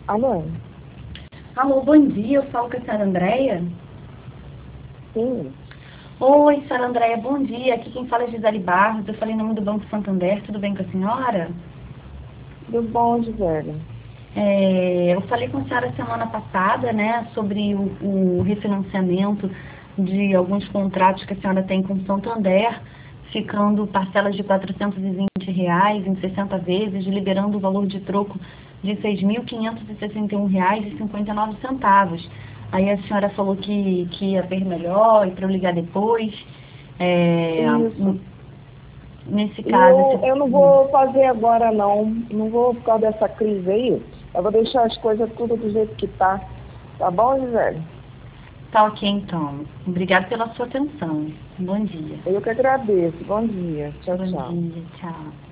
Alô? Alô, bom dia, eu falo com a senhora Andréia. Sim. Oi, senhora Andréia, bom dia. Aqui quem fala é Gisele Barros, eu falei em nome do Banco Santander, tudo bem com a senhora? Tudo bom, Gisele? Eu falei com a senhora semana passada, né, sobre o refinanciamento de alguns contratos que a senhora tem com o Santander, ficando parcelas de R$ 420 em 60 vezes, liberando o valor de troco de R$ 6.561,59. Aí a senhora falou que ia ver melhor e para eu ligar depois. É, Isso. Nesse E caso, eu não vou fazer agora, não. Não vou por causa dessa crise aí. Eu vou deixar as coisas tudo do jeito que tá. Tá bom, Gisele? tá ok então. Obrigada pela sua atenção. Bom dia. Eu que agradeço. Bom dia. Tchau, Bom tchau. dia, tchau.